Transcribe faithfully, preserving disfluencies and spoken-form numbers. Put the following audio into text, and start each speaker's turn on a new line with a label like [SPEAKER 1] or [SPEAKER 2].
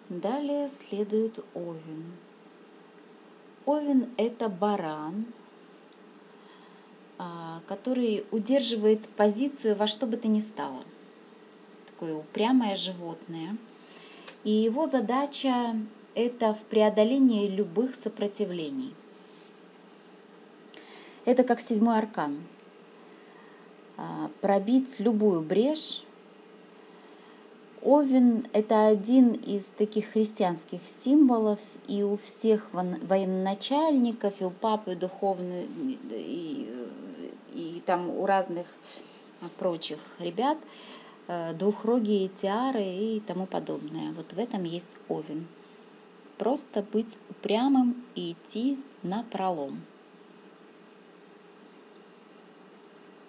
[SPEAKER 1] Далее следует Овен. Овен – это баран, который удерживает позицию во что бы то ни стало. Такое упрямое животное. И его задача – это в преодолении любых сопротивлений. Это как седьмой аркан. Пробить любую брешь. Овен – это один из таких христианских символов, и у всех военачальников, и у папы духовных, и, и там у разных прочих ребят двухрогие тиары и тому подобное. Вот в этом есть Овен. Просто быть упрямым и идти напролом.